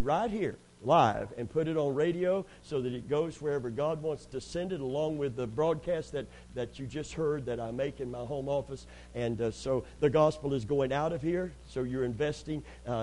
right here, live, and put it on radio so that it goes wherever God wants to send it, along with the broadcast that you just heard that I make in my home office. And so the gospel is going out of here. So you're investing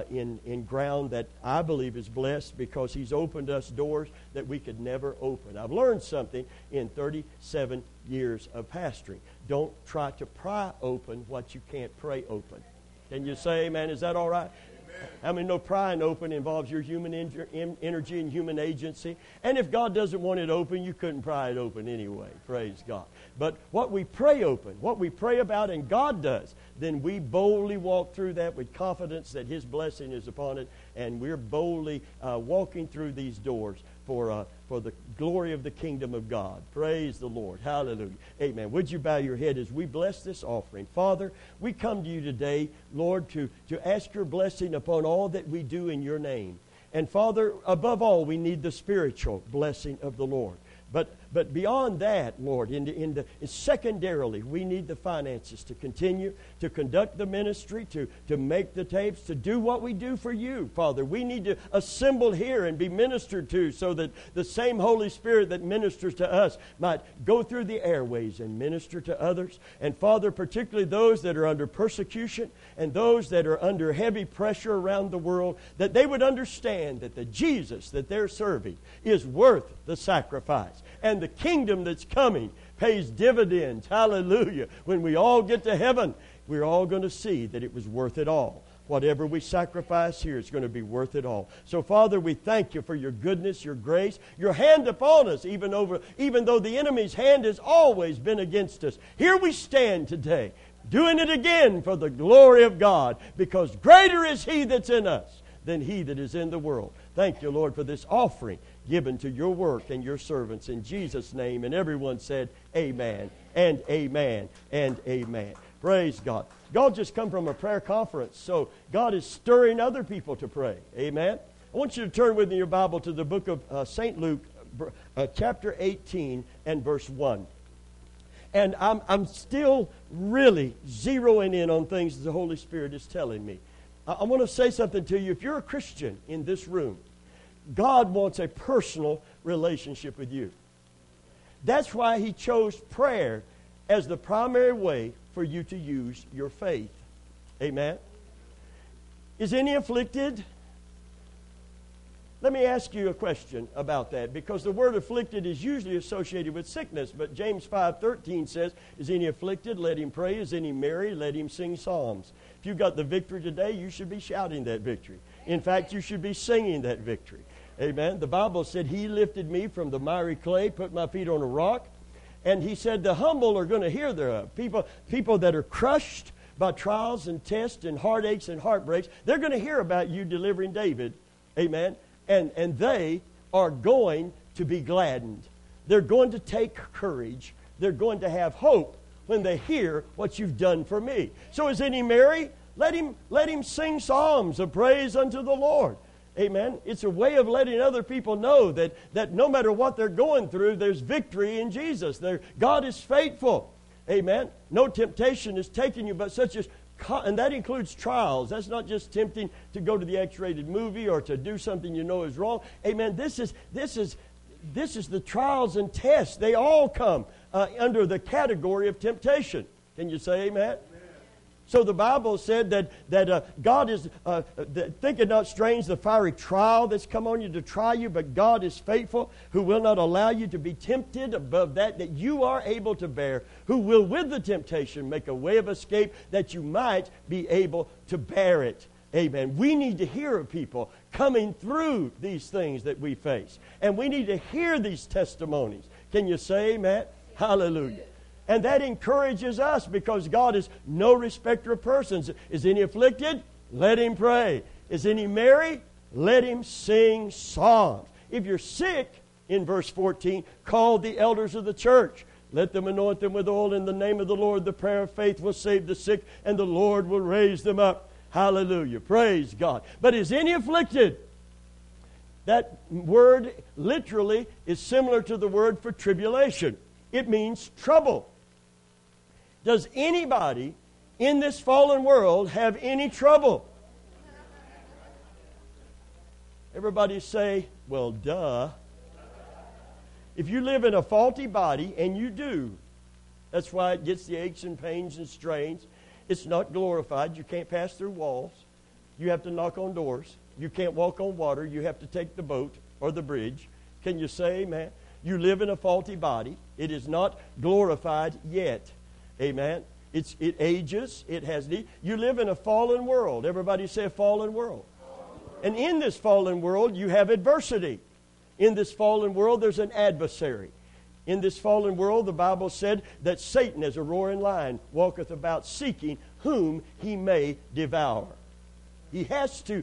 in ground that I believe is blessed, because He's opened us doors that we could never open. I've learned something in 37 years of pastoring. Don't try to pry open what you can't pray open. Can you say amen? Is that all right? I mean, no, prying open involves your human energy and human agency. And if God doesn't want it open, you couldn't pry it open anyway. Praise God. But what we pray open, what we pray about and God does, then we boldly walk through that with confidence that His blessing is upon it. And we're boldly walking through these doors for the glory of the kingdom of God. Praise the Lord. Hallelujah. Amen. Would you bow your head as we bless this offering? Father, we come to you today, Lord, to ask your blessing upon all that we do in your name. And Father, above all, we need the spiritual blessing of the Lord. But beyond that, Lord, secondarily, we need the finances to continue to conduct the ministry, to make the tapes, to do what we do for you, Father. We need to assemble here and be ministered to, so that the same Holy Spirit that ministers to us might go through the airways and minister to others. And Father, particularly those that are under persecution and those that are under heavy pressure around the world, that they would understand that the Jesus that they're serving is worth the sacrifice. And the kingdom that's coming pays dividends. Hallelujah. When we all get to heaven, we're all going to see that it was worth it all. Whatever we sacrifice here is going to be worth it all. So, Father, we thank you for your goodness, your grace, your hand upon us, even though the enemy's hand has always been against us. Here we stand today, doing it again for the glory of God, because greater is He that's in us than he that is in the world. Thank you, Lord, for this offering given to your work and your servants in Jesus' name. And everyone said, amen, and amen, and amen. Praise God. God just come from a prayer conference, so God is stirring other people to pray. Amen. I want you to turn with me your Bible to the book of St. Luke, chapter 18 and verse 1. And I'm still really zeroing in on things that the Holy Spirit is telling me. I want to say something to you. If you're a Christian in this room, God wants a personal relationship with you. That's why He chose prayer as the primary way for you to use your faith. Amen. Is any afflicted? Let me ask you a question about that, because the word afflicted is usually associated with sickness. But James 5:13 says, is any afflicted? Let him pray. Is any merry? Let him sing psalms. If you got the victory today, you should be shouting that victory. In fact, you should be singing that victory. Amen. The Bible said, He lifted me from the miry clay, put my feet on a rock. And He said the humble are going to hear thereof. People that are crushed by trials and tests and heartaches and heartbreaks, they're going to hear about you delivering David. Amen. And they are going to be gladdened. They're going to take courage. They're going to have hope when they hear what you've done for me. So is any merry? Let him sing psalms of praise unto the Lord. Amen. It's a way of letting other people know that no matter what they're going through, there's victory in Jesus. God is faithful. Amen. No temptation is taking you, but such as, and that includes trials. That's not just tempting to go to the X-rated movie or to do something you know is wrong. Amen. This is the trials and tests. They all come under the category of temptation. Can you say amen? So the Bible said that God is, think it not strange, the fiery trial that's come on you to try you, but God is faithful, who will not allow you to be tempted above that you are able to bear, who will with the temptation make a way of escape that you might be able to bear it. Amen. We need to hear of people coming through these things that we face. And we need to hear these testimonies. Can you say amen? Hallelujah. And that encourages us, because God is no respecter of persons. Is any afflicted? Let him pray. Is any merry? Let him sing psalms. If you're sick, in verse 14, call the elders of the church. Let them anoint them with oil in the name of the Lord. The prayer of faith will save the sick, and the Lord will raise them up. Hallelujah. Praise God. But is any afflicted? That word literally is similar to the word for tribulation. It means trouble. Does anybody in this fallen world have any trouble? Everybody say, well, duh. If you live in a faulty body, and you do, that's why it gets the aches and pains and strains. It's not glorified. You can't pass through walls. You have to knock on doors. You can't walk on water. You have to take the boat or the bridge. Can you say amen? You live in a faulty body. It is not glorified yet. Amen. It ages. It has need. You live in a fallen world. Everybody say a fallen world. And in this fallen world, you have adversity. In this fallen world, there's an adversary. In this fallen world, the Bible said that Satan, as a roaring lion, walketh about seeking whom he may devour. He has to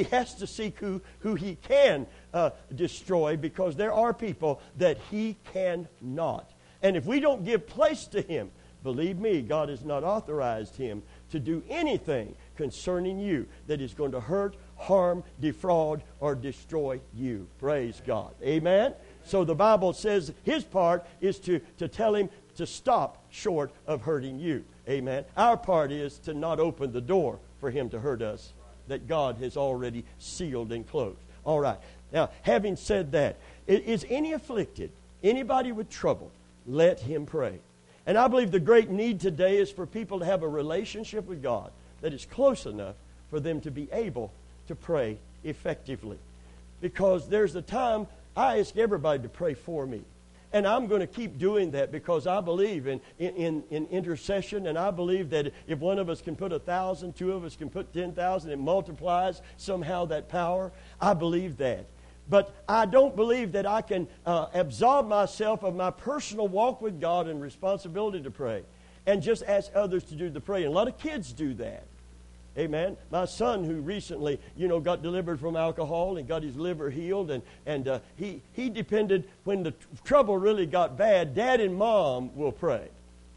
seek who he can destroy, because there are people that he cannot. And if we don't give place to him, believe me, God has not authorized him to do anything concerning you that is going to hurt, harm, defraud, or destroy you. Praise God. Amen? So the Bible says his part is to tell him to stop short of hurting you. Amen? Our part is to not open the door for him to hurt us that God has already sealed and closed. All right. Now, having said that, is any afflicted, anybody with trouble, let him pray. And I believe the great need today is for people to have a relationship with God that is close enough for them to be able to pray effectively. Because there's a time I ask everybody to pray for me. And I'm going to keep doing that because I believe in intercession, and I believe that if one of us can put 1,000, two of us can put 10,000, it multiplies somehow that power. I believe that. But I don't believe that I can absolve myself of my personal walk with God and responsibility to pray and just ask others to do the praying. A lot of kids do that. Amen. My son, who recently, got delivered from alcohol and got his liver healed, and he depended, when the trouble really got bad, Dad and Mom will pray.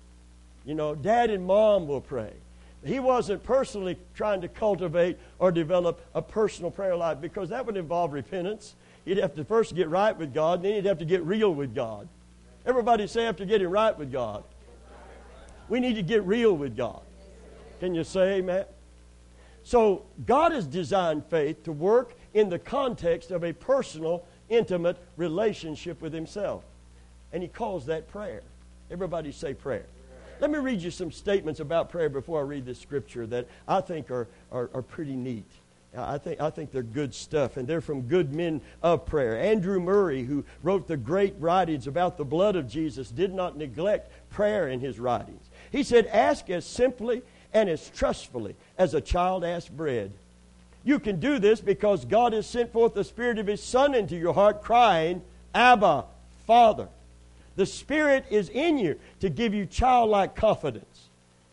Dad and Mom will pray. He wasn't personally trying to cultivate or develop a personal prayer life, because that would involve repentance. He'd have to first get right with God, and then he'd have to get real with God. Everybody say, after getting right with God, we need to get real with God. Can you say amen? So God has designed faith to work in the context of a personal, intimate relationship with himself. And he calls that prayer. Everybody say prayer. Let me read you some statements about prayer before I read this scripture that I think are pretty neat. I think they're good stuff, and they're from good men of prayer. Andrew Murray, who wrote the great writings about the blood of Jesus, did not neglect prayer in his writings. He said, ask as simply and as trustfully as a child asks bread. You can do this because God has sent forth the Spirit of his Son into your heart, crying, Abba, Father. The Spirit is in you to give you childlike confidence.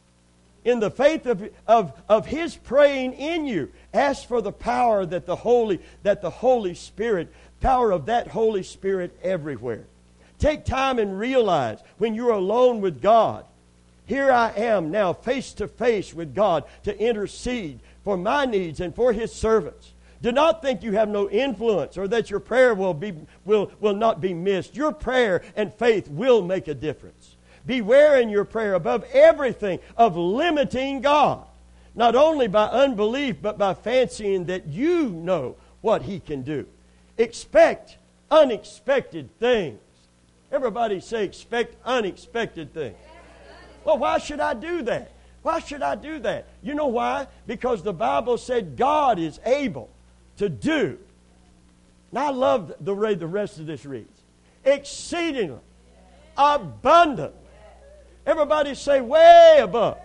In the faith of his praying in you, ask for the power that the Holy Spirit, power of that Holy Spirit everywhere. Take time and realize when you're alone with God, here I am now face to face with God to intercede for my needs and for his servants. Do not think you have no influence or that your prayer will not be missed. Your prayer and faith will make a difference. Beware in your prayer above everything of limiting God, not only by unbelief but by fancying that you know what he can do. Expect unexpected things. Everybody say, expect unexpected things. Well, why should I do that? Why should I do that? You know why? Because the Bible said God is able to do. Now I love the way the rest of this reads. Exceedingly, abundantly. Everybody say way above.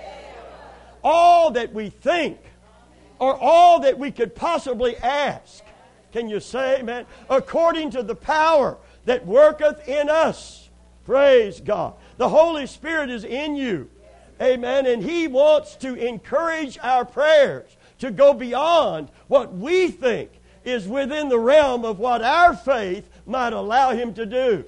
All that we think or all that we could possibly ask. Can you say amen? According to the power that worketh in us. Praise God. The Holy Spirit is in you. Amen. And he wants to encourage our prayers to go beyond what we think is within the realm of what our faith might allow him to do.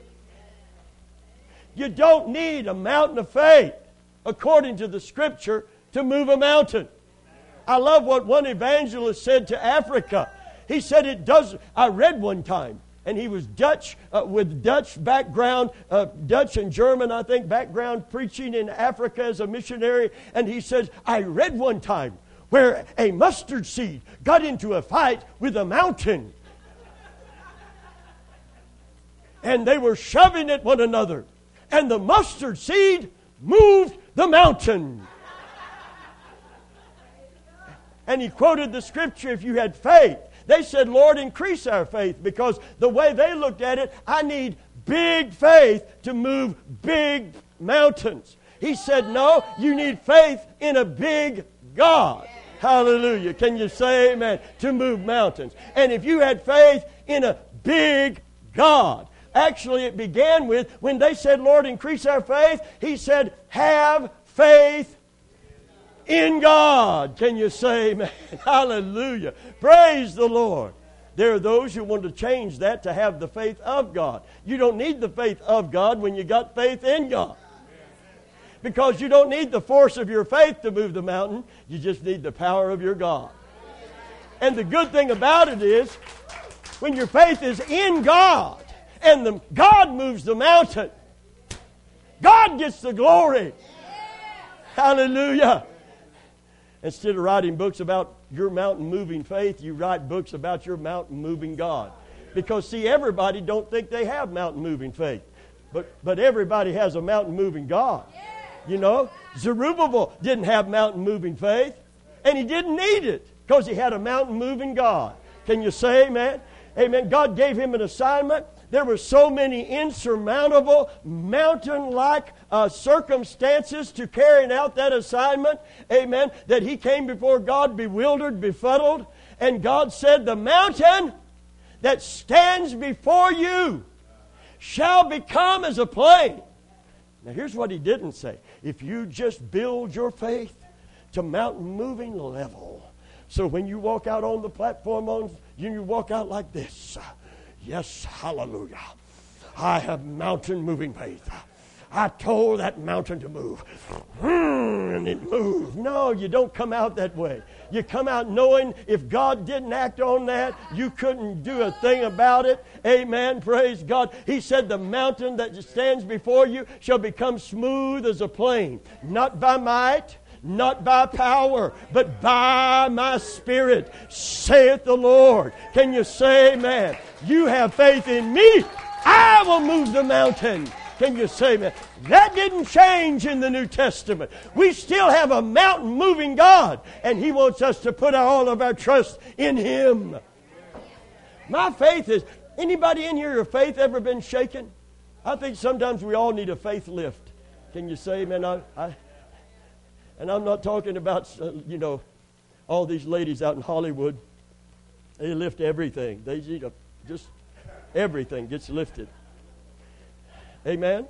You don't need a mountain of faith, according to the Scripture, to move a mountain. I love what one evangelist said to Africa. He said it does. I read one time, and he was Dutch, with Dutch background, Dutch and German, I think, background, preaching in Africa as a missionary. And he says, I read one time where a mustard seed got into a fight with a mountain. and they were shoving at one another. And the mustard seed moved the mountain. And he quoted the scripture, if you had faith. They said, Lord, increase our faith. Because the way they looked at it, I need big faith to move big mountains. He said, no, you need faith in a big God. Hallelujah. Can you say amen? To move mountains. And if you had faith in a big God. Actually, it began with, when they said, Lord, increase our faith, he said, have faith in God. Can you say amen? Hallelujah. Praise the Lord. There are those who want to change that to have the faith of God. You don't need the faith of God when you got faith in God. Because you don't need the force of your faith to move the mountain. You just need the power of your God. And the good thing about it is, when your faith is in God, and God moves the mountain, God gets the glory. Hallelujah. Instead of writing books about your mountain-moving faith, you write books about your mountain-moving God. Because, see, everybody don't think they have mountain-moving faith. But everybody has a mountain-moving God. You know, Zerubbabel didn't have mountain-moving faith. And he didn't need it because he had a mountain-moving God. Can you say amen? Amen. God gave him an assignment. There were so many insurmountable, mountain-like circumstances to carrying out that assignment, amen, that he came before God bewildered, befuddled, and God said, the mountain that stands before you shall become as a plain. Now here's what he didn't say. If you just build your faith to mountain-moving level, so when you walk out on the platform, you walk out like this. Yes, hallelujah. I have mountain-moving faith. I told that mountain to move. And it moved. No, you don't come out that way. You come out knowing if God didn't act on that, you couldn't do a thing about it. Amen. Praise God. He said the mountain that stands before you shall become smooth as a plain. Not by might, not by power, but by my Spirit, saith the Lord. Can you say amen? You have faith in me, I will move the mountain. Can you say amen? That didn't change in the New Testament. We still have a mountain-moving God, and He wants us to put all of our trust in Him. My faith is, anybody in here, your faith ever been shaken? I think sometimes we all need a faith lift. Can you say amen? And I'm not talking about, all these ladies out in Hollywood. They lift everything. They just everything gets lifted. Amen?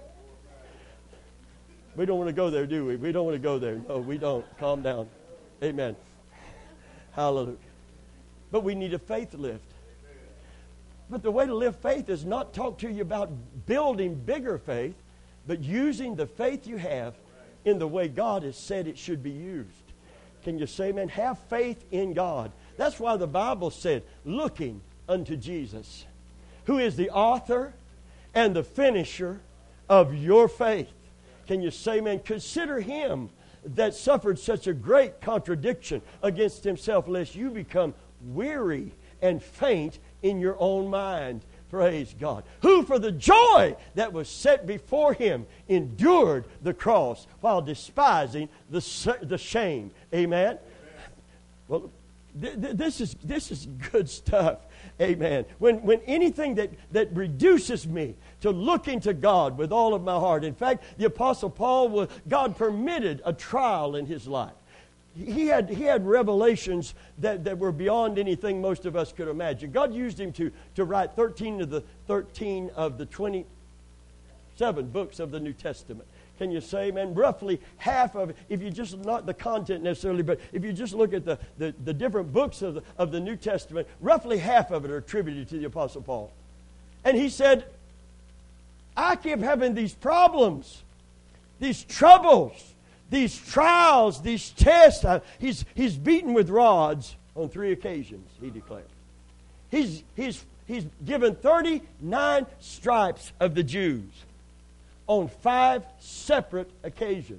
We don't want to go there, do we? We don't want to go there. No, we don't. Calm down. Amen. Hallelujah. But we need a faith lift. But the way to live faith is not talk to you about building bigger faith, but using the faith you have in the way God has said it should be used. Can you say amen? Have faith in God. That's why the Bible said, looking unto Jesus, who is the author and the finisher of your faith. Can you say amen? Consider Him that suffered such a great contradiction against Himself, lest you become weary and faint in your own mind. Praise God. Who for the joy that was set before Him endured the cross while despising the shame. Amen? Well, this is good stuff. Amen. When anything that reduces me to looking to God with all of my heart. In fact, the Apostle Paul, God permitted a trial in his life. He had revelations that were beyond anything most of us could imagine. God used him to write 13 of the 27 books of the New Testament. Can you say amen? Roughly half of it, if you just, not the content necessarily, but if you just look at the different books of the New Testament, roughly half of it are attributed to the Apostle Paul. And he said, I keep having these problems, these troubles, these trials, these tests. He's beaten with rods on 3 occasions, he declared. He's given 39 stripes of the Jews on 5 separate occasions.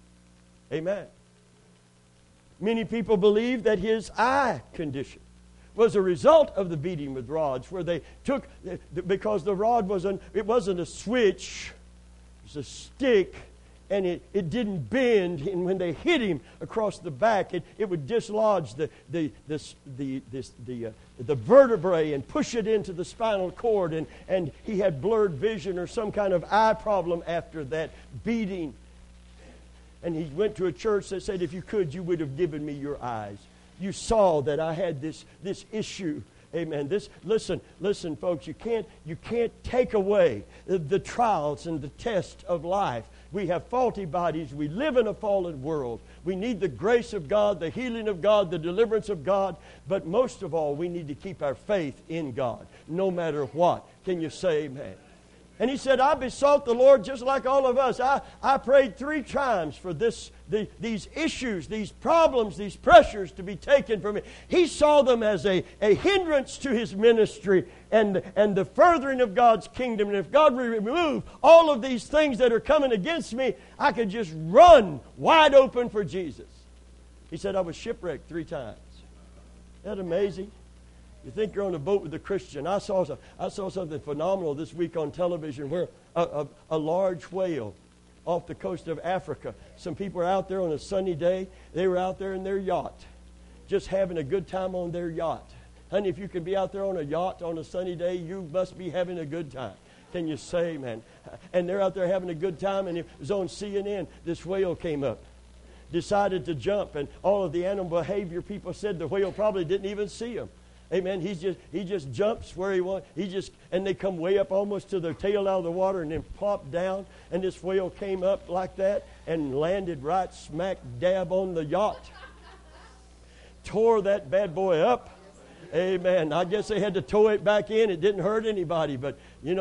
Amen. Many people believe that his eye condition was a result of the beating with rods, where they took, because the rod wasn't a switch, it was a stick, and it didn't bend, and when they hit him across the back, it would dislodge the vertebrae and push it into the spinal cord, and he had blurred vision or some kind of eye problem after that beating. And he went to a church that said, if you could, you would have given me your eyes. You saw that I had this issue. Amen. Listen, folks, you can't take away the trials and the test of life. We have faulty bodies. We live in a fallen world. We need the grace of God, the healing of God, the deliverance of God. But most of all, we need to keep our faith in God, no matter what. Can you say amen? And he said, I besought the Lord just like all of us. I prayed 3 times for these issues, these problems, these pressures to be taken from me. He saw them as a hindrance to his ministry and the furthering of God's kingdom. And if God would remove all of these things that are coming against me, I could just run wide open for Jesus. He said, I was shipwrecked 3 times. Isn't that amazing? You think you're on a boat with a Christian. I saw something phenomenal this week on television where a large whale off the coast of Africa. Some people were out there on a sunny day. They were out there in their yacht, just having a good time on their yacht. Honey, if you can be out there on a yacht on a sunny day, you must be having a good time. Can you say, man? And they're out there having a good time, and it was on CNN. This whale came up, decided to jump, and all of the animal behavior people said the whale probably didn't even see him. Amen. He just jumps where he wants. And they come way up almost to their tail out of the water and then plop down. And this whale came up like that and landed right smack dab on the yacht. Tore that bad boy up. Amen. I guess they had to tow it back in. It didn't hurt anybody, but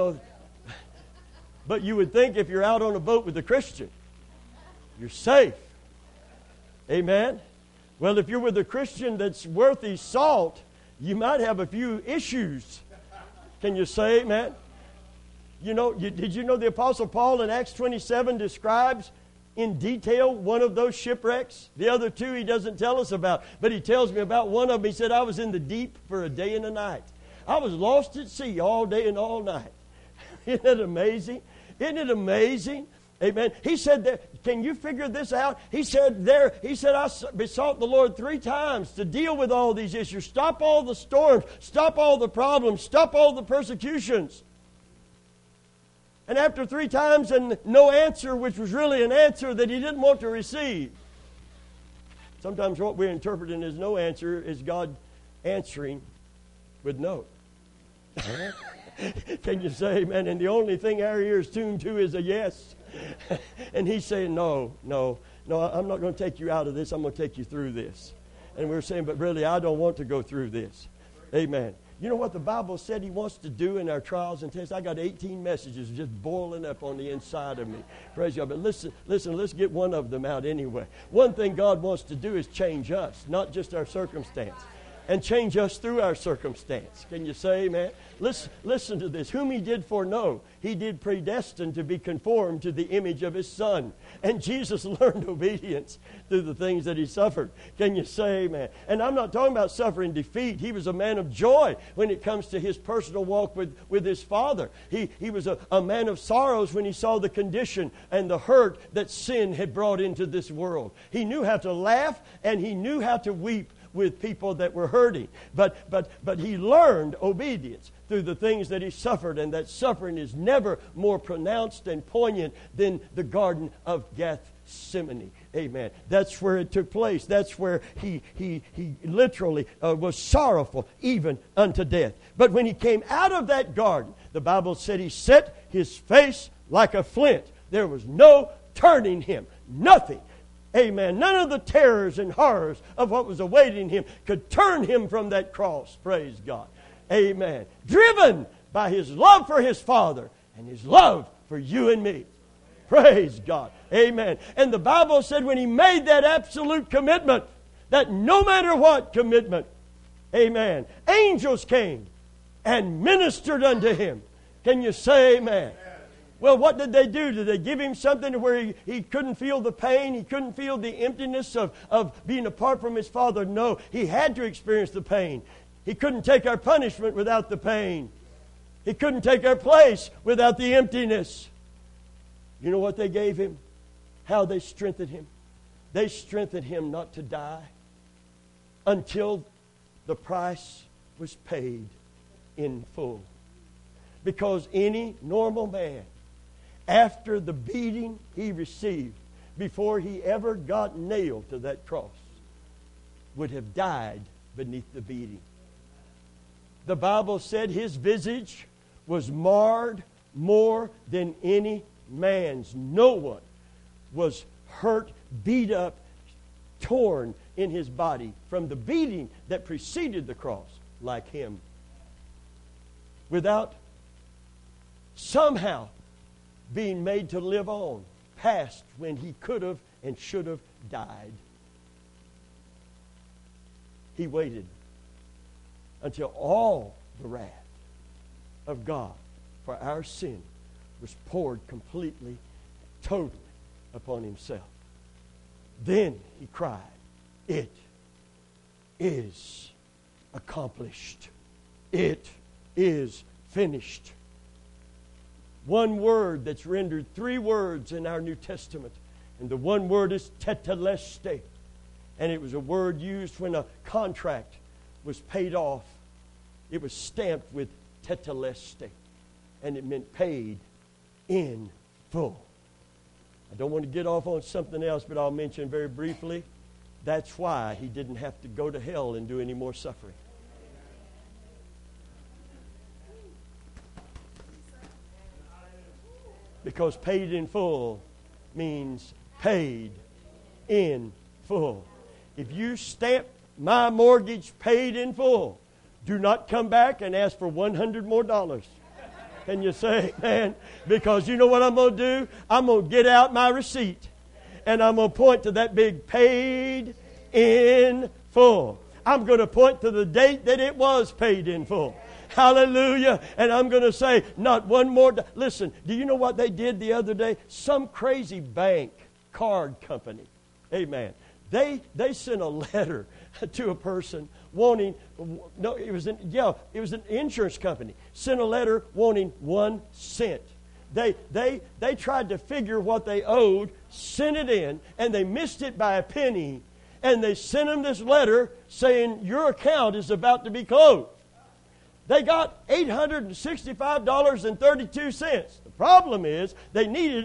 but you would think if you're out on a boat with a Christian, you're safe. Amen. Well, if you're with a Christian that's worth his salt, you might have a few issues. Can you say amen? Did you know the Apostle Paul in Acts 27 describes in detail one of those shipwrecks? The other 2 he doesn't tell us about, but he tells me about one of them. He said, I was in the deep for a day and a night. I was lost at sea all day and all night. Isn't it amazing? Isn't it amazing? Amen. He said, can you figure this out? He said, I besought the Lord 3 times to deal with all these issues. Stop all the storms. Stop all the problems. Stop all the persecutions. And after 3 times and no answer, which was really an answer that he didn't want to receive. Sometimes what we're interpreting as no answer is God answering with no. Can you say amen? And the only thing our ears tuned to is a yes. And he's saying, no, I'm not going to take you out of this. I'm going to take you through this. And we're saying, but really, I don't want to go through this. Amen. You know what the Bible said he wants to do in our trials and tests? I got 18 messages just boiling up on the inside of me. Praise God. But listen, let's get one of them out anyway. One thing God wants to do is change us, not just our circumstance. And change us through our circumstance. Can you say amen? Listen to this. Whom he did foreknow, he did predestine to be conformed to the image of his Son. And Jesus learned obedience through the things that he suffered. Can you say amen? And I'm not talking about suffering defeat. He was a man of joy when it comes to his personal walk with his Father. He was a man of sorrows when he saw the condition and the hurt that sin had brought into this world. He knew how to laugh and he knew how to weep with people that were hurting. But he learned obedience through the things that he suffered, and that suffering is never more pronounced and poignant than the Garden of Gethsemane. Amen. That's where it took place. That's where he literally was sorrowful even unto death. But when he came out of that garden, the Bible said he set his face like a flint. There was no turning him. Nothing. Amen. None of the terrors and horrors of what was awaiting him could turn him from that cross. Praise God. Amen. Driven by his love for his Father and his love for you and me. Praise God. Amen. And the Bible said when he made that absolute commitment, that no matter what commitment, amen, angels came and ministered unto him. Can you say amen? Well, what did they do? Did they give him something where he couldn't feel the pain? He couldn't feel the emptiness of being apart from his Father? No, he had to experience the pain. He couldn't take our punishment without the pain. He couldn't take our place without the emptiness. You know what they gave him? How they strengthened him? They strengthened him not to die until the price was paid in full. Because any normal man, after the beating he received, before he ever got nailed to that cross, would have died beneath the beating. The Bible said his visage was marred more than any man's. No one was hurt, beat up, torn in his body from the beating that preceded the cross like him, without somehow being made to live on past when he could have and should have died. He waited until all the wrath of God for our sin was poured completely, totally upon himself. Then he cried, "It is accomplished. It is finished." One word that's rendered three words in our New Testament. And the one word is tetelestai. And it was a word used when a contract was paid off. It was stamped with tetelestai. And it meant paid in full. I don't want to get off on something else, but I'll mention very briefly. That's why he didn't have to go to hell and do any more suffering. Because paid in full means paid in full. If you stamp my mortgage paid in full, do not come back and ask for $100 more. Can you say, man? Because you know what I'm going to do? I'm going to get out my receipt and I'm going to point to that big paid in full. I'm going to point to the date that it was paid in full. Hallelujah. And I'm going to say, not one more. Listen, do you know what they did the other day? Some crazy bank card company. Amen. They sent a letter to a person wanting, no, it was an insurance company. Sent a letter wanting 1 cent. They tried to figure what they owed, sent it in, and they missed it by a penny. And they sent them this letter saying, your account is about to be closed. They got $865.32. The problem is they needed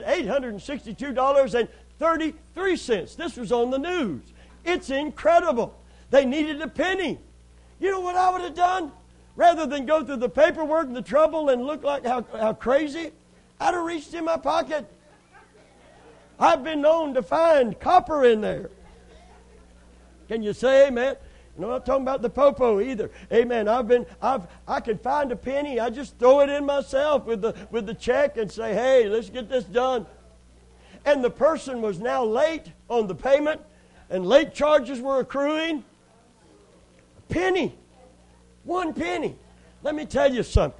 $862.33. This was on the news. It's incredible. They needed a penny. You know what I would have done? Rather than go through the paperwork and the trouble and look like how crazy, I'd have reached in my pocket. I've been known to find copper in there. Can you say amen? No, I'm not talking about the popo either. Amen. I could find a penny. I just throw it in myself with the check and say, hey, let's get this done. And the person was now late on the payment, and late charges were accruing. A penny. 1 penny. Let me tell you something.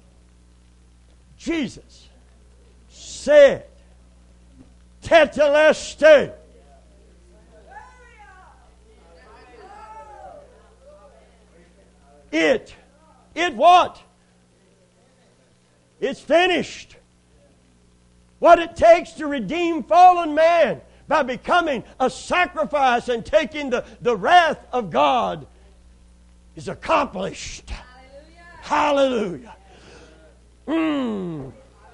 Jesus said, tetelestai. It what? It's finished. What it takes to redeem fallen man by becoming a sacrifice and taking the wrath of God is accomplished. Hallelujah. When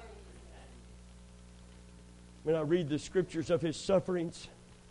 I read the scriptures of his sufferings,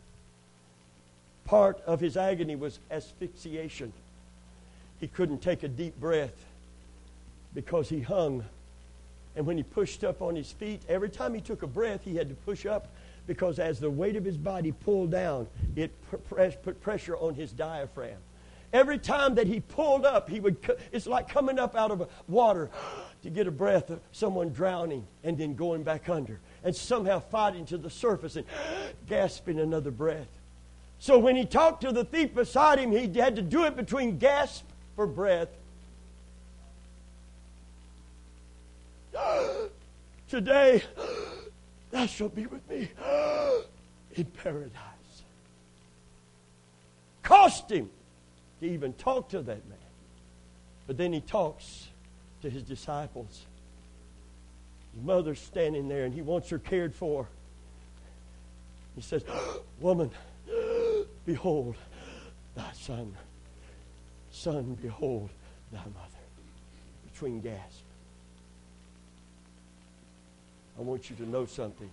part of his agony was asphyxiation. He couldn't take a deep breath because he hung. And when he pushed up on his feet, every time he took a breath, he had to push up because as the weight of his body pulled down, it put pressure on his diaphragm. Every time that he pulled up, it's like coming up out of water to get a breath of someone drowning and then going back under and somehow fighting to the surface and gasping another breath. So when he talked to the thief beside him, he had to do it between gasp for breath. Today, thou shalt be with me in paradise. Cost him to even talk to that man. But then he talks to his disciples. His mother's standing there, and he wants her cared for. He says, "Woman, behold thy son. Son, behold thy mother." Between gasps. I want you to know something.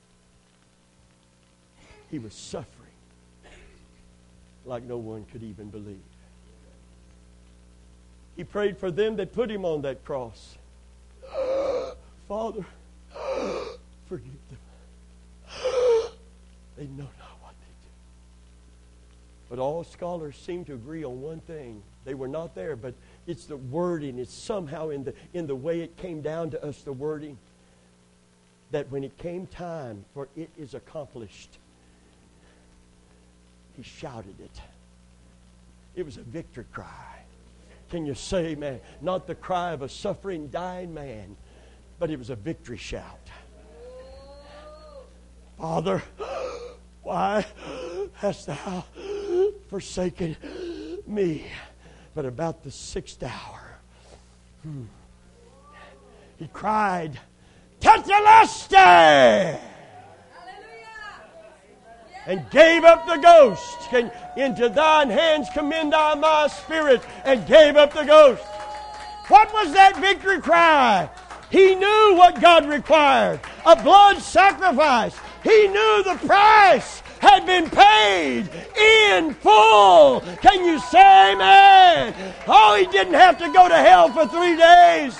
He was suffering like no one could even believe. He prayed for them that put him on that cross. Father, forgive them. They know not what they do. But all scholars seem to agree on one thing. They were not there, but it's the wording. It's somehow in the way it came down to us, the wording, that when it came time for it is accomplished, he shouted it. It was a victory cry. Can you say, man, not the cry of a suffering, dying man, but it was a victory shout. Father, why hast thou forsaken me? But about the 6th hour, he cried, Tetelestai! And gave up the ghost. Into thine hands commend I my spirit. And gave up the ghost. What was that victory cry? He knew what God required. A blood sacrifice. He knew the price had been paid in full. Can you say amen? Oh, he didn't have to go to hell for 3 days.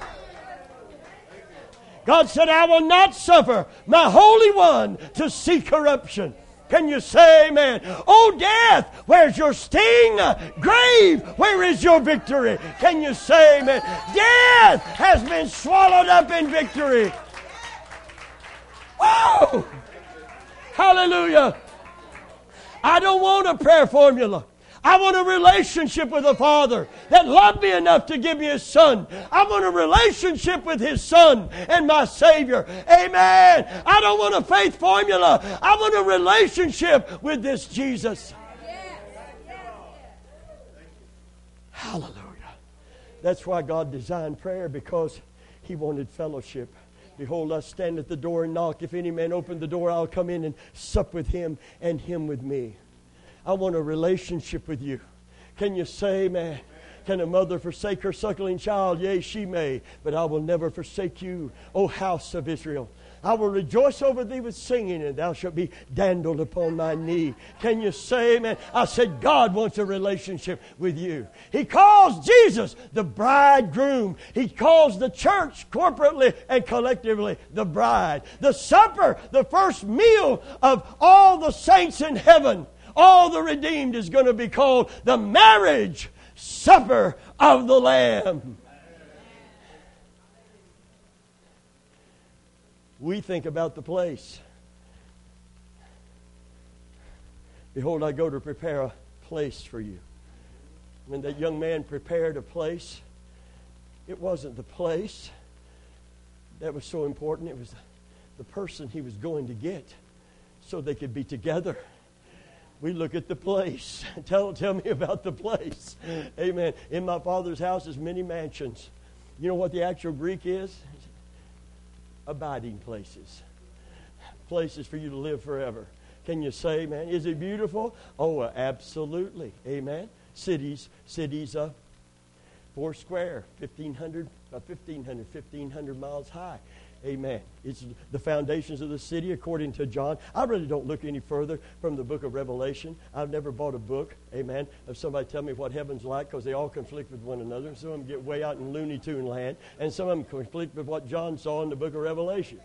God said, I will not suffer my Holy One to see corruption. Can you say amen? Oh, death, where's your sting? Grave, where is your victory? Can you say amen? Death has been swallowed up in victory. Whoa! Hallelujah. I don't want a prayer formula. I want a relationship with the Father that loved me enough to give me His Son. I want a relationship with His Son and my Savior. Amen. I don't want a faith formula. I want a relationship with this Jesus. Hallelujah. That's why God designed prayer, because He wanted fellowship. Behold, I stand at the door and knock. If any man open the door, I'll come in and sup with him and him with me. I want a relationship with you. Can you say amen? Can a mother forsake her suckling child? Yea, she may. But I will never forsake you, O house of Israel. I will rejoice over thee with singing, and thou shalt be dandled upon my knee. Can you say amen? I said God wants a relationship with you. He calls Jesus the bridegroom. He calls the church corporately and collectively the bride. The supper, the first meal of all the saints in heaven, all the redeemed, is going to be called the marriage supper of the Lamb. We think about the place. Behold, I go to prepare a place for you. When that young man prepared a place, it wasn't the place that was so important. It was the person he was going to get so they could be together. We look at the place. Tell me about the place. Amen. In my Father's house is many mansions. You know what the actual Greek is? Abiding places. Places for you to live forever. Can you say amen? Is it beautiful? Oh, absolutely. Amen. Cities, 4 square, 1,500 miles high. Amen. It's the foundations of the city, according to John. I really don't look any further from the book of Revelation. I've never bought a book, amen, of somebody tell me what heaven's like, because they all conflict with one another. Some of them get way out in Looney Tune land, and some of them conflict with what John saw in the book of Revelation.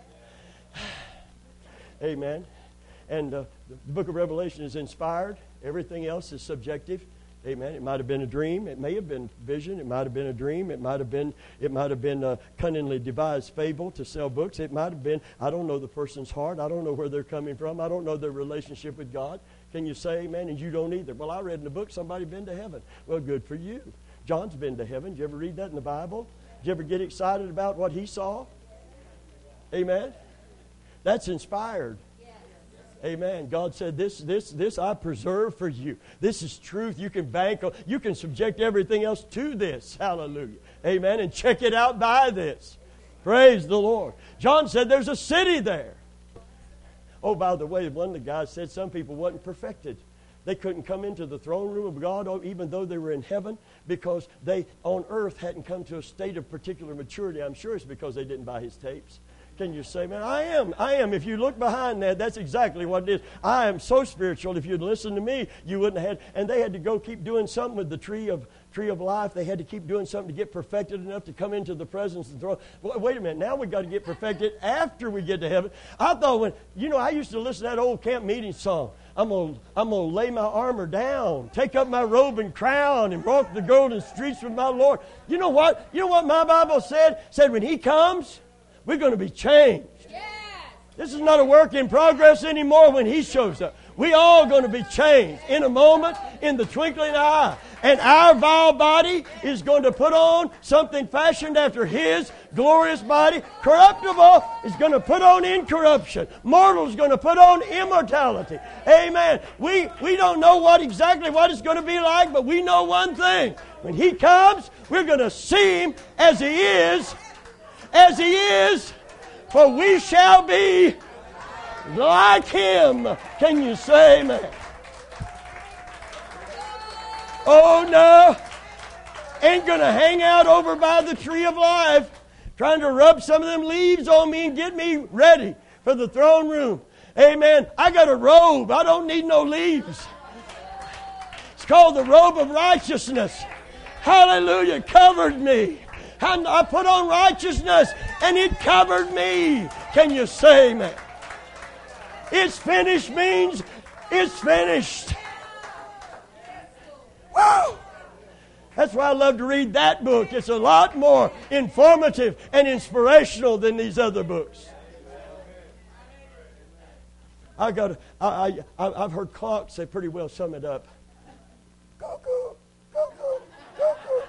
Amen. And the book of Revelation is inspired. Everything else is subjective. Amen. It might have been a dream. It may have been vision. It might have been a dream. It might have been a cunningly devised fable to sell books. It might have been, I don't know the person's heart. I don't know where they're coming from. I don't know their relationship with God. Can you say amen? And you don't either. Well, I read in the book somebody been to heaven. Well, good for you. John's been to heaven. Did you ever read that in the Bible? Did you ever get excited about what he saw? Amen. That's inspired. Amen. God said, this I preserve for you. This is truth. You can bank on, you can subject everything else to this. Hallelujah. Amen. And check it out by this. Praise the Lord. John said there's a city there. Oh, by the way, one of the guys said some people wasn't perfected. They couldn't come into the throne room of God even though they were in heaven because they on earth hadn't come to a state of particular maturity. I'm sure it's because they didn't buy his tapes. Can you say, man, I am. If you look behind that, that's exactly what it is. I am so spiritual. If you'd listened to me, you wouldn't have had. And they had to go keep doing something with the tree of life. They had to keep doing something to get perfected enough to come into the presence and throne. Wait a minute. Now we've got to get perfected after we get to heaven. I thought I used to listen to that old camp meeting song. I'm gonna lay my armor down, take up my robe and crown, and walk the golden streets with my Lord. You know what? You know what my Bible said? It said when He comes, we're going to be changed. Yes. This is not a work in progress anymore when He shows up. We all going to be changed in a moment, in the twinkling eye. And our vile body is going to put on something fashioned after His glorious body. Corruptible is going to put on incorruption. Mortal is going to put on immortality. Amen. We don't know exactly what it's going to be like, but we know one thing. When He comes, we're going to see Him as He is. As He is, for we shall be like Him. Can you say amen? Oh no, ain't gonna hang out over by the tree of life trying to rub some of them leaves on me and get me ready for the throne room. Amen. I got a robe. I don't need no leaves. It's called the robe of righteousness. Hallelujah. Covered me. And I put on righteousness and it covered me. Can you say amen? It's finished means it's finished. Woo! That's why I love to read that book. It's a lot more informative and inspirational than these other books. I've heard Clark say pretty well sum it up. Cuckoo, cuckoo, cuckoo.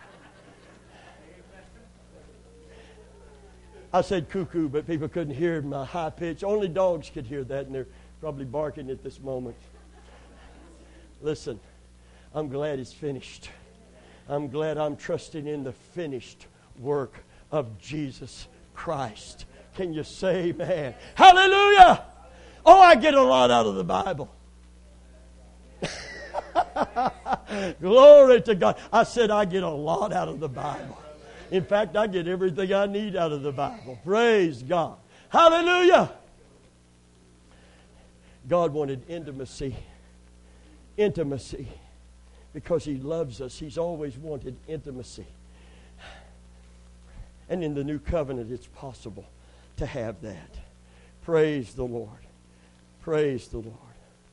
I said cuckoo, but people couldn't hear my high pitch. Only dogs could hear that, and they're probably barking at this moment. Listen, I'm glad it's finished. I'm glad I'm trusting in the finished work of Jesus Christ. Can you say amen? Hallelujah! Oh, I get a lot out of the Bible. Glory to God. I said I get a lot out of the Bible. In fact, I get everything I need out of the Bible. Praise God. Hallelujah. God wanted intimacy. Intimacy. Because He loves us. He's always wanted intimacy. And in the new covenant, it's possible to have that. Praise the Lord. Praise the Lord.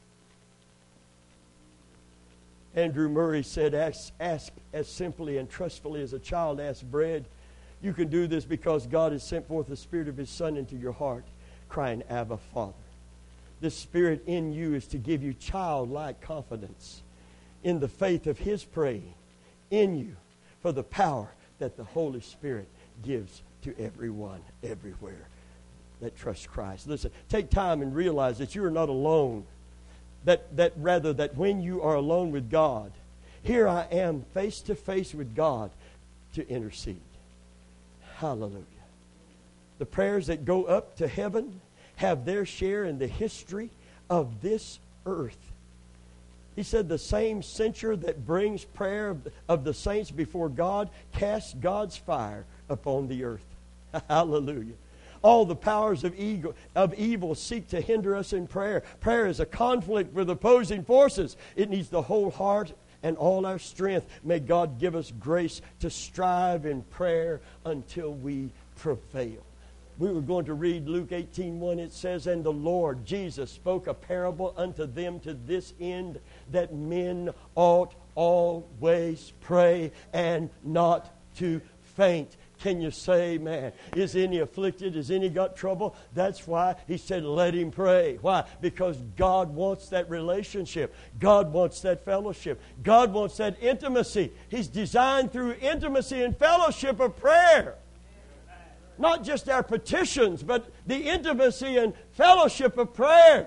Andrew Murray said, ask as simply and trustfully as a child asks bread. You can do this because God has sent forth the Spirit of His Son into your heart, crying, Abba, Father. This Spirit in you is to give you childlike confidence in the faith of His praying in you for the power that the Holy Spirit gives to everyone, everywhere that trusts Christ. Listen, take time and realize that you are not alone. That when you are alone with God, here I am face to face with God to intercede. Hallelujah. The prayers that go up to heaven have their share in the history of this earth. He said the same censer that brings prayer of the saints before God casts God's fire upon the earth. Hallelujah. All the powers of evil seek to hinder us in prayer. Prayer is a conflict with opposing forces. It needs the whole heart and all our strength. May God give us grace to strive in prayer until we prevail. We were going to read Luke 18:1. It says, And the Lord Jesus spoke a parable unto them to this end, that men ought always pray and not to faint. Can you say amen? Is any afflicted? Is any got trouble? That's why He said, let him pray. Why? Because God wants that relationship. God wants that fellowship. God wants that intimacy. He's designed through intimacy and fellowship of prayer. Not just our petitions, but the intimacy and fellowship of prayer.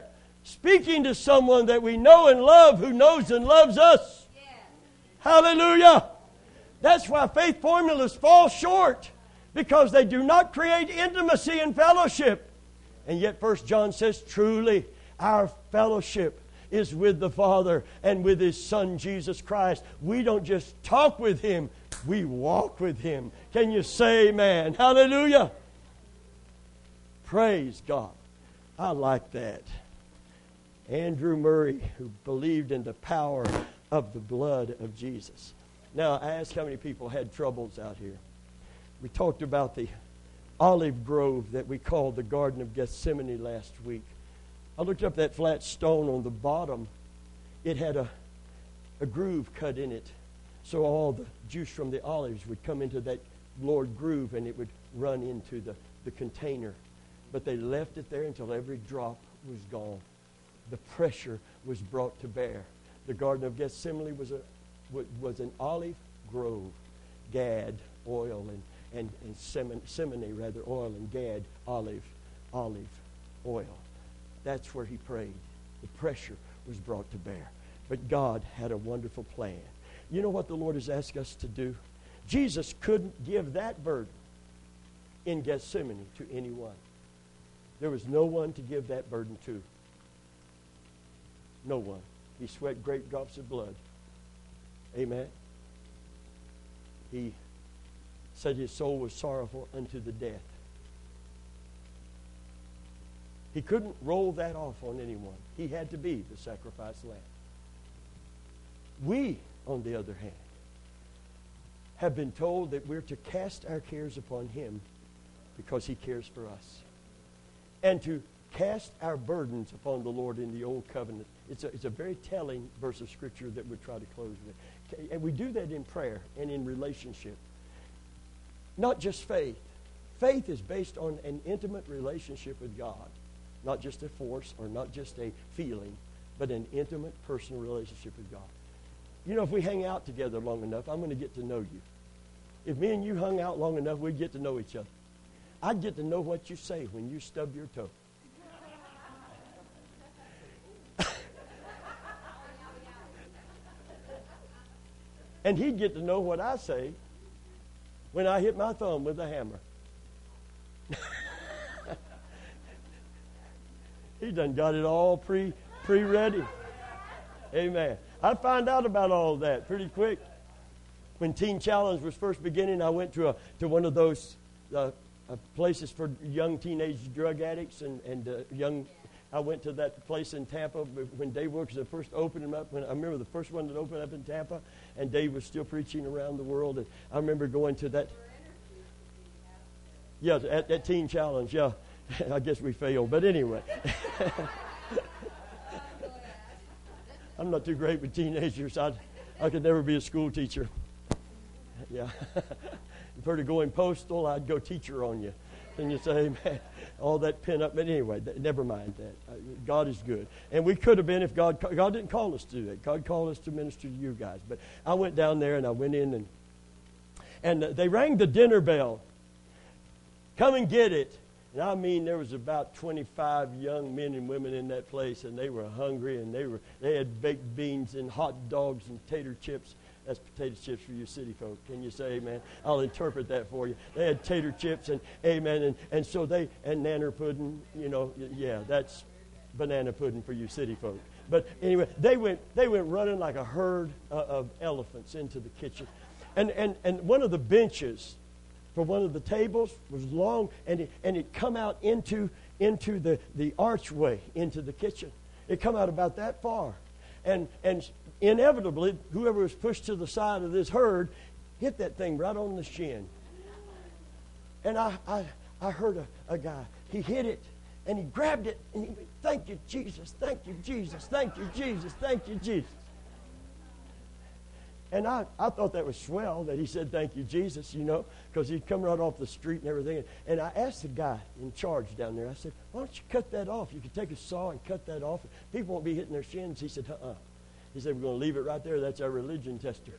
speaking to someone that we know and love, who knows and loves us. Yeah. Hallelujah. That's why faith formulas fall short, because they do not create intimacy and fellowship. And yet 1 John says, truly, our fellowship is with the Father and with His Son, Jesus Christ. We don't just talk with Him, we walk with Him. Can you say amen? Hallelujah. Praise God. I like that. Andrew Murray, who believed in the power of the blood of Jesus. Now, I asked how many people had troubles out here. We talked about the olive grove that we called the Garden of Gethsemane last week. I looked up that flat stone on the bottom. It had a groove cut in it, so all the juice from the olives would come into that Lord groove and it would run into the container. But they left it there until every drop was gone. The pressure was brought to bear. The Garden of Gethsemane was an olive grove. Gad, oil, and Semene, rather, oil, and Gad, olive oil. That's where he prayed. The pressure was brought to bear. But God had a wonderful plan. You know what the Lord has asked us to do? Jesus couldn't give that burden in Gethsemane to anyone. There was no one to give that burden to. No one. He sweat great drops of blood. Amen. He said his soul was sorrowful unto the death. He couldn't roll that off on anyone. He had to be the sacrifice lamb. We, on the other hand, have been told that we're to cast our cares upon Him because He cares for us. And to cast our burdens upon the Lord in the Old Covenant. It's a very telling verse of Scripture that we'll try to close with. And we do that in prayer and in relationship. Not just faith. Faith is based on an intimate relationship with God. Not just a force or not just a feeling, but an intimate personal relationship with God. You know, if we hang out together long enough, I'm going to get to know you. If me and you hung out long enough, we'd get to know each other. I'd get to know what you say when you stub your toe. And he'd get to know what I say when I hit my thumb with a hammer. He done got it all pre-ready. Amen. I found out about all that pretty quick. When Teen Challenge was first beginning, I went to one of those places for young teenage drug addicts and young. I went to that place in Tampa when Dave Wilkerson first opened them up. I remember the first one that opened up in Tampa, and Dave was still preaching around the world. And I remember going to that. Yeah, at Teen Challenge. Yeah, I guess we failed, but anyway. I'm not too great with teenagers. I could never be a school teacher. Yeah. If we're to go in postal, I'd go teacher on you. And you say, man, all that pin up. But anyway, never mind that. God is good. And we could have been if God didn't call us to do that. God called us to minister to you guys. But I went down there and I went in and they rang the dinner bell. Come and get it. And I mean, there was about 25 young men and women in that place, and they were hungry, and they had baked beans and hot dogs and tater chips. That's potato chips for you city folk. Can you say amen? I'll interpret that for you. They had tater chips and amen, and so and nanner pudding, you know, yeah, that's banana pudding for you city folk. But anyway, they went running like a herd of elephants into the kitchen. And one of the benches for one of the tables was long, and it come out into the archway into the kitchen. It come out about that far. And inevitably, whoever was pushed to the side of this herd hit that thing right on the shin. And I heard a guy. He hit it, and he grabbed it, and he went, thank you, Jesus, thank you, Jesus, thank you, Jesus, thank you, Jesus. And I thought that was swell that he said, thank you, Jesus, you know, because he'd come right off the street and everything. And I asked the guy in charge down there, I said, why don't you cut that off? You could take a saw and cut that off. People won't be hitting their shins. He said, He said, we're going to leave it right there. That's our religion tester.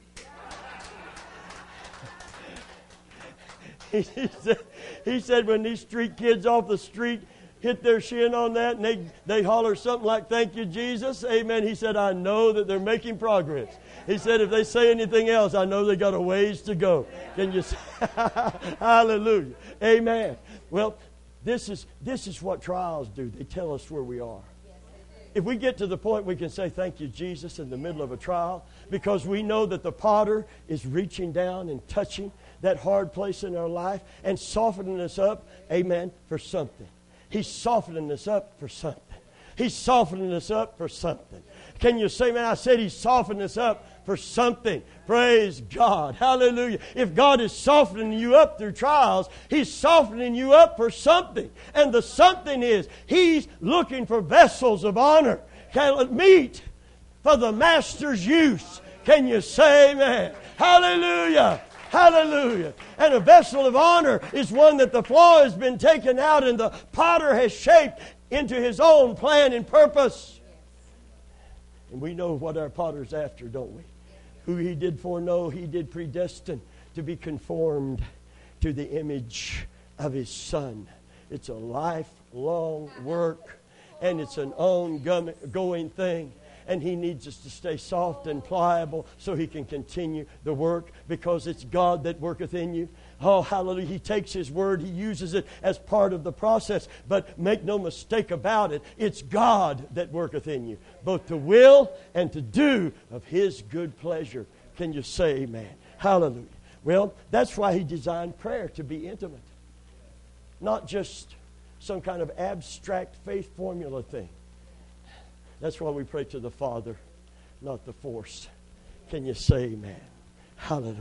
he said, when these street kids off the street hit their shin on that and they holler something like, "Thank you, Jesus." Amen. He said, "I know that they're making progress." He said, "If they say anything else, I know they got a ways to go." Can you say, hallelujah. Amen. Well, this is what trials do. They tell us where we are. If we get to the point we can say, "Thank you, Jesus," in the middle of a trial, because we know that the potter is reaching down and touching that hard place in our life and softening us up, amen, for something. He's softening us up for something. He's softening us up for something. Can you say, "Man, I said He's softening us up for something"? Praise God. Hallelujah. If God is softening you up through trials, He's softening you up for something. And the something is He's looking for vessels of honor. Meet for the Master's use. Can you say amen? Hallelujah. Hallelujah. And a vessel of honor is one that the flaw has been taken out and the potter has shaped into his own plan and purpose. And we know what our potter's after, don't we? Who He did foreknow, He did predestine to be conformed to the image of His Son. It's a lifelong work, and it's an ongoing thing. And He needs us to stay soft and pliable so He can continue the work, because it's God that worketh in you. Oh, hallelujah. He takes His word. He uses it as part of the process. But make no mistake about it, it's God that worketh in you, both to will and to do of His good pleasure. Can you say amen? Hallelujah. Well, that's why He designed prayer to be intimate. Not just some kind of abstract faith formula thing. That's why we pray to the Father, not the force. Can you say amen? Hallelujah.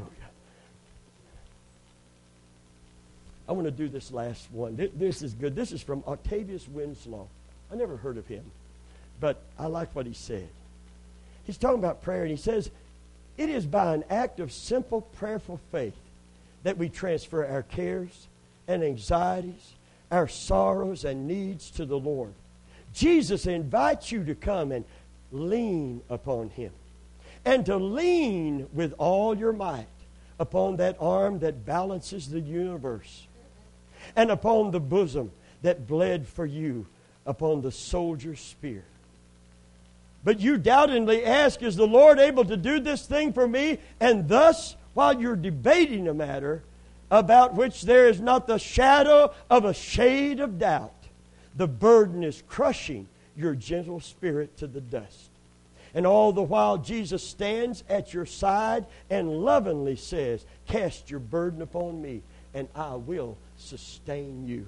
I want to do this last one. This is good. This is from Octavius Winslow. I never heard of him, but I like what he said. He's talking about prayer, and he says, "It is by an act of simple prayerful faith that we transfer our cares and anxieties, our sorrows and needs to the Lord. Jesus invites you to come and lean upon Him, and to lean with all your might upon that arm that balances the universe, and upon the bosom that bled for you, upon the soldier's spear. But you doubtingly ask, is the Lord able to do this thing for me? And thus, while you're debating a matter about which there is not the shadow of a shade of doubt, the burden is crushing your gentle spirit to the dust. And all the while Jesus stands at your side and lovingly says, cast your burden upon me, and I will sustain you.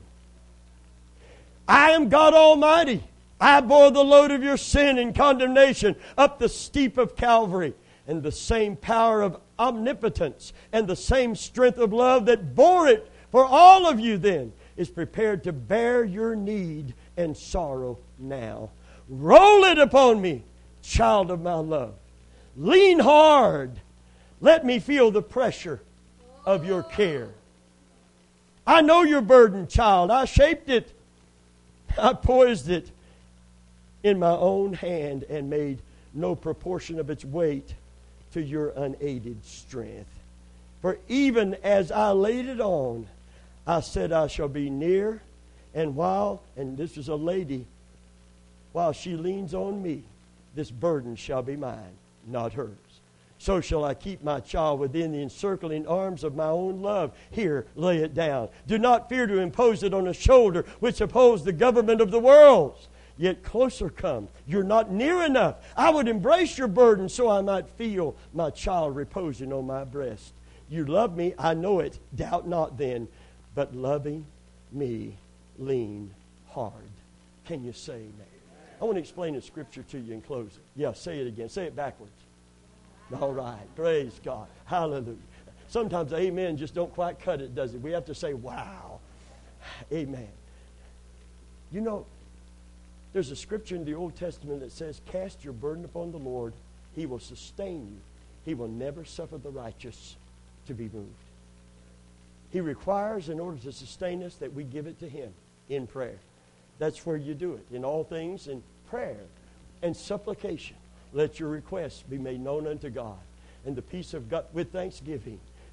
I am God Almighty. I bore the load of your sin and condemnation up the steep of Calvary. And the same power of omnipotence and the same strength of love that bore it for all of you then is prepared to bear your need and sorrow now. Roll it upon me, child of my love. Lean hard. Let me feel the pressure of your care. I know your burden, child. I shaped it. I poised it in my own hand and made no proportion of its weight to your unaided strength. For even as I laid it on, I said I shall be near, and this is a lady, while she leans on me, this burden shall be mine, not hers. So shall I keep my child within the encircling arms of my own love. Here, lay it down. Do not fear to impose it on a shoulder which upholds the government of the world. Yet closer come. You're not near enough. I would embrace your burden so I might feel my child reposing on my breast. You love me, I know it. Doubt not then. But loving me, lean hard. Can you say amen? I want to explain the scripture to you in closing. Yeah, say it again. Say it backwards. All right. Praise God. Hallelujah. Sometimes amen just don't quite cut it, does it? We have to say, wow. Amen. You know, there's a scripture in the Old Testament that says, cast your burden upon the Lord. He will sustain you. He will never suffer the righteous to be moved. He requires, in order to sustain us, that we give it to Him in prayer. That's where you do it. In all things, in prayer and supplication, let your requests be made known unto God. And the peace of God with thanksgiving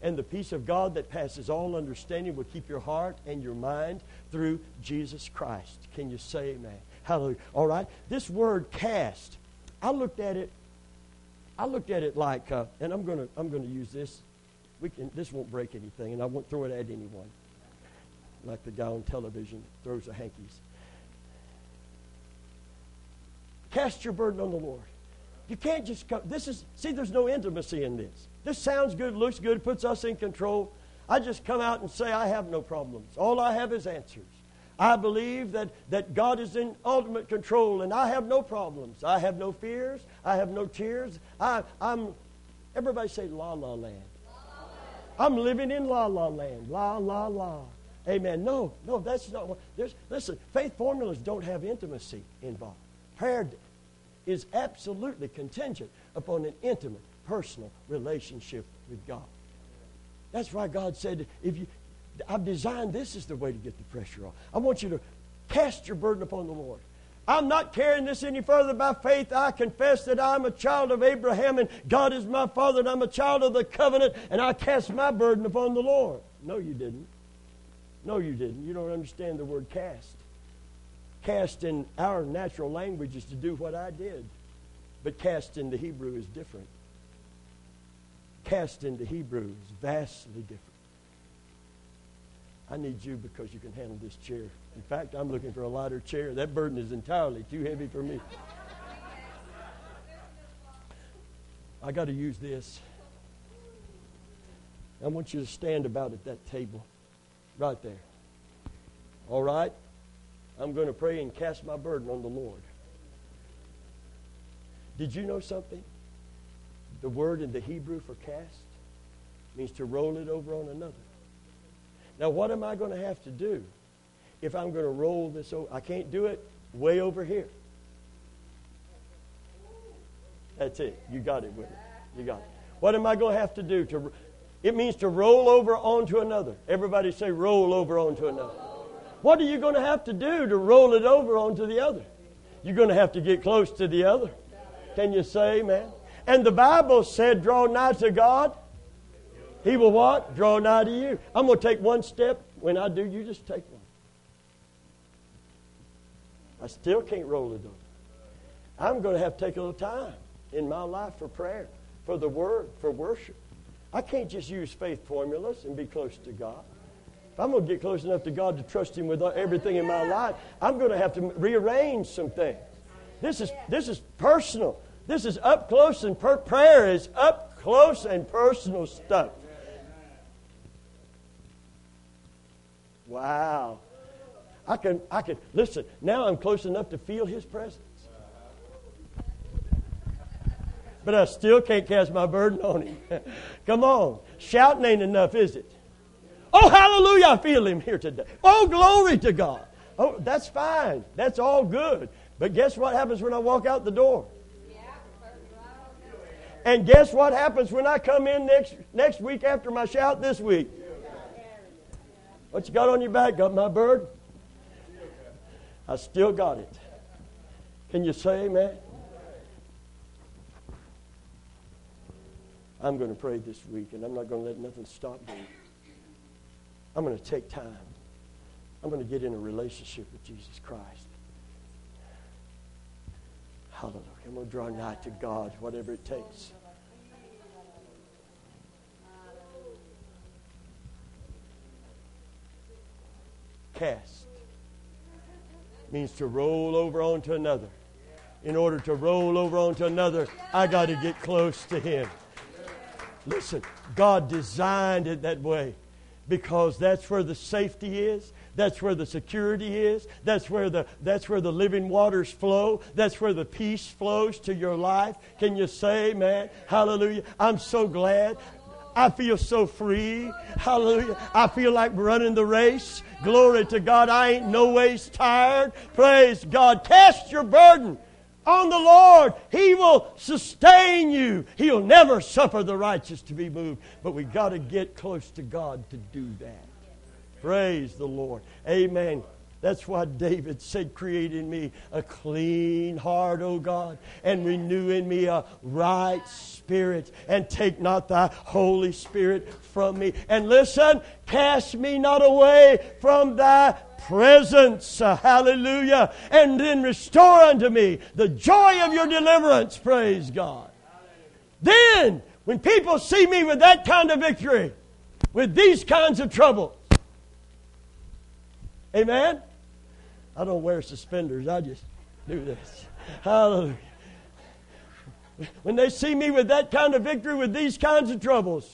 And the peace of God that passes all understanding will keep your heart and your mind through Jesus Christ. Can you say amen? Hallelujah. All right. This word cast, I looked at it like, and I'm going to use this. This won't break anything, and I won't throw it at anyone, like the guy on television throws the hankies. Cast your burden on the Lord. You can't just come. There's no intimacy in this. This sounds good, looks good, puts us in control. I just come out and say I have no problems. All I have is answers. I believe that God is in ultimate control, and I have no problems. I have no fears. I have no tears. Everybody say la la land. I'm living in la la land. La la la. Amen. No, that's not what. Listen, faith formulas don't have intimacy involved. Prayer is absolutely contingent upon an intimate, personal relationship with God. That's why God said, I've designed this as the way to get the pressure off. I want you to cast your burden upon the Lord. I'm not carrying this any further by faith. I confess that I'm a child of Abraham and God is my father and I'm a child of the covenant and I cast my burden upon the Lord. No, you didn't. No, you didn't. You don't understand the word cast. Cast in our natural language is to do what I did. But cast in the Hebrew is different. Cast in the Hebrew is vastly different. I need you because you can handle this chair. In fact, I'm looking for a lighter chair. That burden is entirely too heavy for me. I got to use this. I want you to stand about at that table right there. All right? I'm going to pray and cast my burden on the Lord. Did you know something? The word in the Hebrew for cast means to roll it over on another. Now, what am I going to have to do if I'm going to roll this over? I can't do it way over here. That's it. You got it with it. You got it. What am I going to have to do? It means to roll over onto another. Everybody say roll over onto another. What are you going to have to do to roll it over onto the other? You're going to have to get close to the other. Can you say amen? And the Bible said, draw nigh to God. He will what? Draw nigh to you. I'm going to take one step. When I do, you just take one. I still can't roll it over. I'm going to have to take a little time in my life for prayer, for the Word, for worship. I can't just use faith formulas and be close to God. If I'm going to get close enough to God to trust Him with everything in my life, I'm going to have to rearrange some things. This is personal. This is up close, and prayer is up close and personal stuff. Wow. I can listen, now I'm close enough to feel His presence. But I still can't cast my burden on Him. Come on. Shouting ain't enough, is it? Oh, hallelujah, I feel Him here today. Oh, glory to God. Oh, that's fine. That's all good. But guess what happens when I walk out the door? And guess what happens when I come in next week after my shout this week? What you got on your back? Got my burden? I still got it. Can you say amen? I'm going to pray this week, and I'm not going to let nothing stop me. I'm going to take time. I'm going to get in a relationship with Jesus Christ. Hallelujah. I'm going to draw nigh to God, whatever it takes. Cast means to roll over onto another. In order to roll over onto another, I got to get close to Him. Listen, God designed it that way because that's where the safety is. That's where the security is. That's where the living waters flow. That's where the peace flows to your life. Can you say, man? Hallelujah. I'm so glad. I feel so free. Hallelujah. I feel like running the race. Glory to God. I ain't no ways tired. Praise God. Cast your burden on the Lord. He will sustain you. He'll never suffer the righteous to be moved. But we got to get close to God to do that. Praise the Lord. Amen. That's why David said, create in me a clean heart, O God, and renew in me a right spirit, and take not thy Holy Spirit from me. And listen, cast me not away from thy presence. Hallelujah. And then restore unto me the joy of your deliverance. Praise God. Then, when people see me with that kind of victory, with these kinds of troubles, amen? I don't wear suspenders. I just do this. Hallelujah. When they see me with that kind of victory, with these kinds of troubles,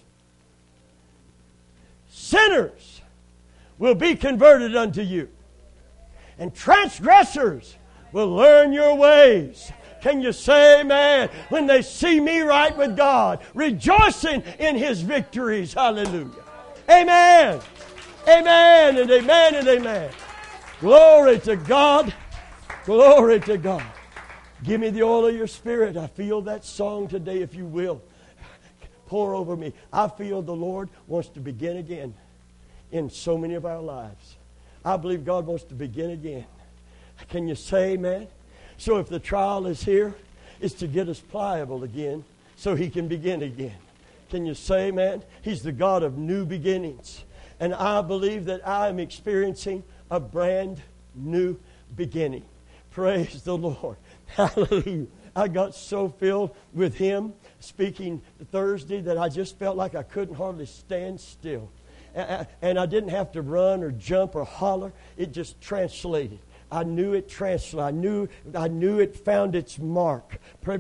sinners will be converted unto you, and transgressors will learn your ways. Can you say amen? When they see me right with God, rejoicing in His victories. Hallelujah. Amen. Amen and amen and amen. Glory to God. Glory to God. Give me the oil of your Spirit. I feel that song today, if you will. Pour over me. I feel the Lord wants to begin again in so many of our lives. I believe God wants to begin again. Can you say amen? So if the trial is here, it's to get us pliable again so He can begin again. Can you say amen? He's the God of new beginnings. And I believe that I am experiencing a brand new beginning. Praise the Lord. Hallelujah. I got so filled with Him speaking Thursday that I just felt like I couldn't hardly stand still. And I didn't have to run or jump or holler. It just translated. I knew it translated. I knew it found its mark. God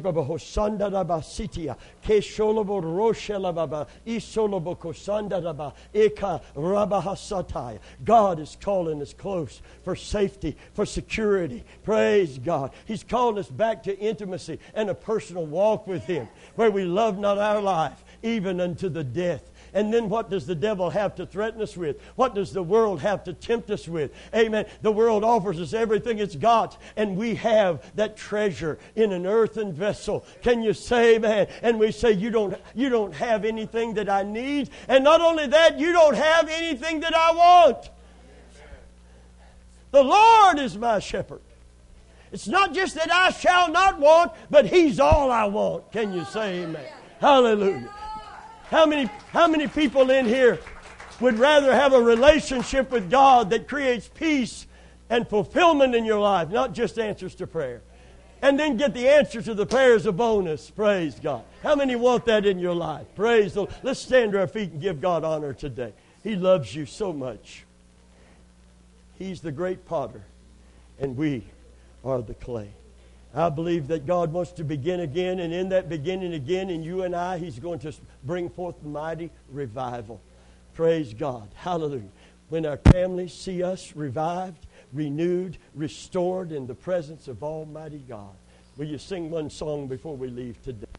is calling us close for safety, for security. Praise God. He's calling us back to intimacy and a personal walk with Him, where we love not our life, even unto the death. And then what does the devil have to threaten us with? What does the world have to tempt us with? Amen. The world offers us everything it's got, and we have that treasure in an earthen vessel. Can you say amen? And we say, you don't have anything that I need. And not only that, you don't have anything that I want. The Lord is my shepherd. It's not just that I shall not want, but He's all I want. Can you say amen? Hallelujah. How many people in here would rather have a relationship with God that creates peace and fulfillment in your life, not just answers to prayer? And then get the answer to the prayer as a bonus. Praise God. How many want that in your life? Praise the Lord. Let's stand to our feet and give God honor today. He loves you so much. He's the great potter, and we are the clay. I believe that God wants to begin again, and in that beginning again in you and I, He's going to bring forth mighty revival. Praise God. Hallelujah. When our families see us revived, renewed, restored in the presence of Almighty God. Will you sing one song before we leave today?